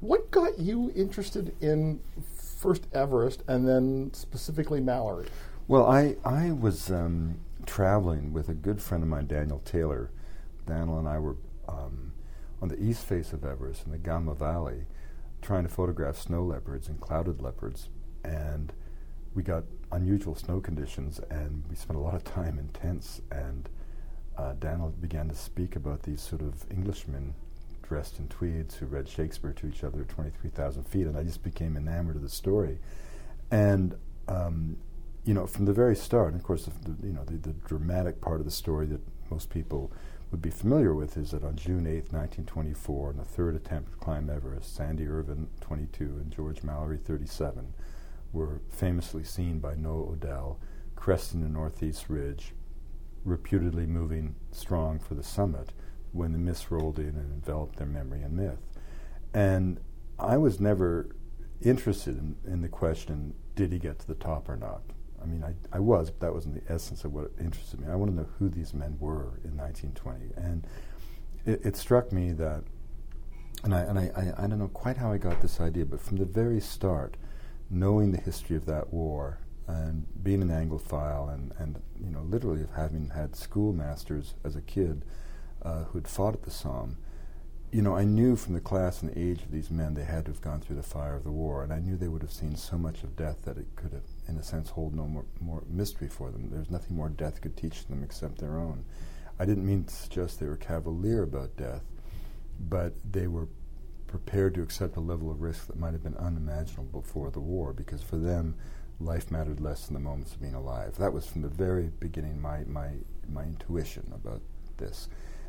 What got you interested in first Everest and then specifically Mallory? Well, I was traveling with a good friend of mine, Daniel Taylor. Daniel and I were on the east face of Everest in the Gama Valley trying to photograph snow leopards and clouded leopards. And we got unusual snow conditions, and we spent a lot of time in tents. And Daniel began to speak about these sort of Englishmen dressed in tweeds who read Shakespeare to each other at 23,000 feet, and I just became enamored of the story. And from the very start, and of course, the dramatic part of the story that most people would be familiar with is that on June 8th, 1924, in the third attempt to climb Everest, Sandy Irvine, 22, and George Mallory, 37, were famously seen by Noah Odell cresting the northeast ridge, reputedly moving strong for the summit, when the mist rolled in and enveloped their memory and myth. And I was never interested in the question, did he get to the top or not? I mean, I was, but that wasn't the essence of what interested me. I want to know who these men were in 1920. And it struck me that, and I don't know quite how I got this idea, but from the very start, knowing the history of that war and being an Anglophile and literally having had schoolmasters as a kid who'd fought at the Somme, I knew from the class and the age of these men they had to have gone through the fire of the war, and I knew they would have seen so much of death that it could have, in a sense, hold no more mystery for them. There's nothing more death could teach them except their own. I didn't mean to suggest they were cavalier about death, but they were prepared to accept a level of risk that might have been unimaginable before the war, because for them, life mattered less than the moments of being alive. That was from the very beginning my intuition about this.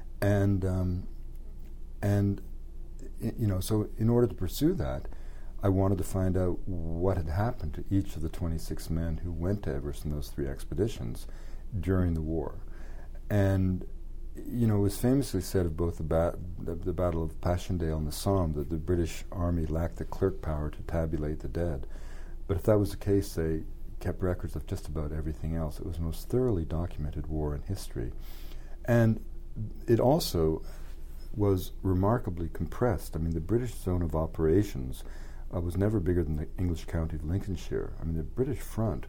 So in order to pursue that, I wanted to find out what had happened to each of the 26 men who went to Everest in those 3 expeditions during the war. And, it was famously said of both the Battle of Passchendaele and the Somme that the British Army lacked the clerk power to tabulate the dead. But if that was the case, they kept records of just about everything else. It was the most thoroughly documented war in history. And it also was remarkably compressed. I mean, the British zone of operations was never bigger than the English county of Lincolnshire. I mean, the British front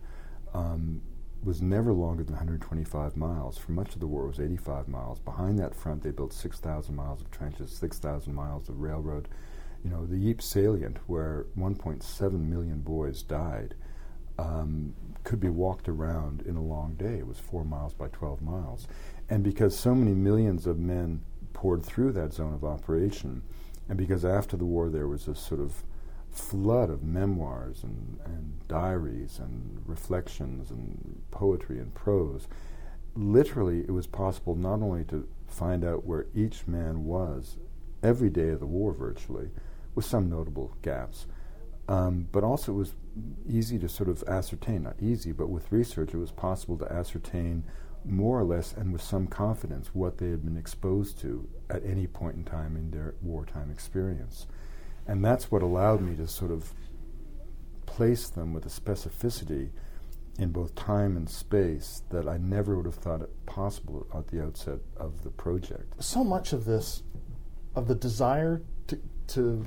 was never longer than 125 miles. For much of the war, it was 85 miles. Behind that front, they built 6,000 miles of trenches, 6,000 miles of railroad. The Ypres salient, where 1.7 million boys died, could be walked around in a long day. It was 4 miles by 12 miles. And because so many millions of men poured through that zone of operation, and because after the war there was a sort of flood of memoirs and diaries and reflections and poetry and prose, literally it was possible not only to find out where each man was every day of the war virtually, with some notable gaps, but also it was easy to sort of ascertain, not easy, but with research it was possible to ascertain more or less and with some confidence what they had been exposed to at any point in time in their wartime experience. And that's what allowed me to sort of place them with a specificity in both time and space that I never would have thought it possible at the outset of the project. So much of this, of the desire to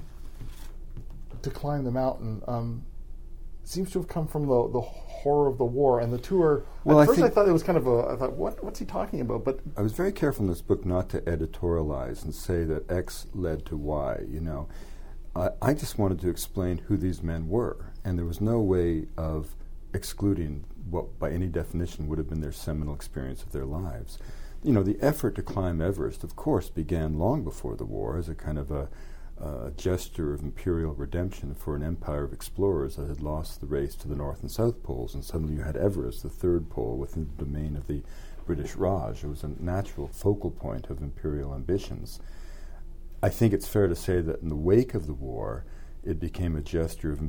climb the mountain, seems to have come from the horror of the war and the tour. Well, at first I thought it was kind of I thought, what's he talking about? But I was very careful in this book not to editorialize and say that X led to Y, I just wanted to explain who these men were, and there was no way of excluding what by any definition would have been their seminal experience of their lives. The effort to climb Everest, of course, began long before the war as a kind of a gesture of imperial redemption for an empire of explorers that had lost the race to the North and South Poles, and suddenly you had Everest, the third pole, within the domain of the British Raj. It was a natural focal point of imperial ambitions. I think it's fair to say that in the wake of the war, it became a gesture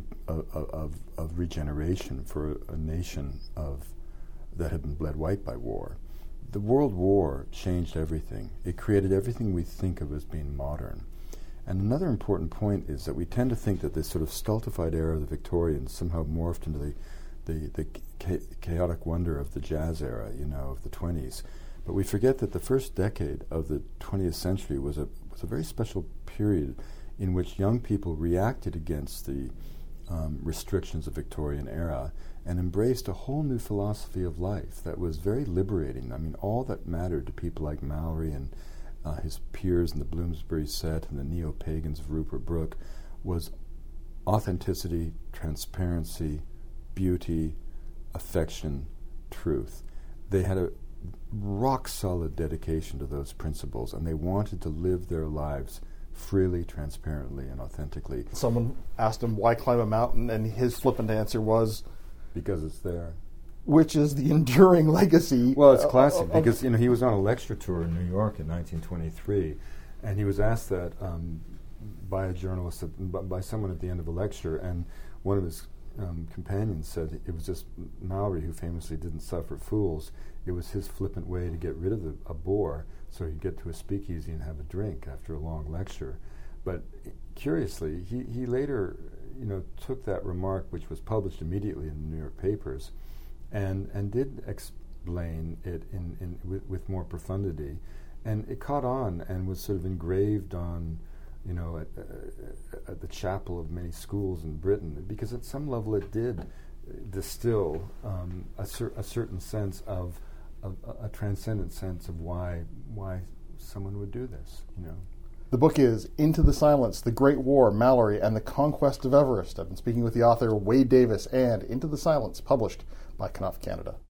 of regeneration for a nation that had been bled white by war. The World War changed everything. It created everything we think of as being modern. And another important point is that we tend to think that this sort of stultified era of the Victorians somehow morphed into the chaotic wonder of the jazz era, of the 20s. But we forget that the first decade of the 20th century was a very special period in which young people reacted against the restrictions of Victorian era and embraced a whole new philosophy of life that was very liberating. I mean, all that mattered to people like Mallory and his peers in the Bloomsbury set and the neo-pagans of Rupert Brooke was authenticity, transparency, beauty, affection, truth. They had a rock-solid dedication to those principles, and they wanted to live their lives freely, transparently, and authentically. Someone asked him why climb a mountain, and his flippant answer was, because it's there. Which is the enduring legacy. Well, it's classic because he was on a lecture tour in New York in 1923, and he was asked that by a journalist, by someone at the end of a lecture, and one of his companions said it was just Mallory, who famously didn't suffer fools. It was his flippant way to get rid of a bore, so he'd get to a speakeasy and have a drink after a long lecture. But curiously, he later, took that remark, which was published immediately in the New York papers, and did explain it with more profundity, and it caught on and was sort of engraved on, at the chapel of many schools in Britain, because at some level it did distill a certain sense of a transcendent sense of why someone would do this. The book is Into the Silence, The Great War, Mallory, and the Conquest of Everest. I've been speaking with the author Wade Davis, and Into the Silence, published by Knopf Canada.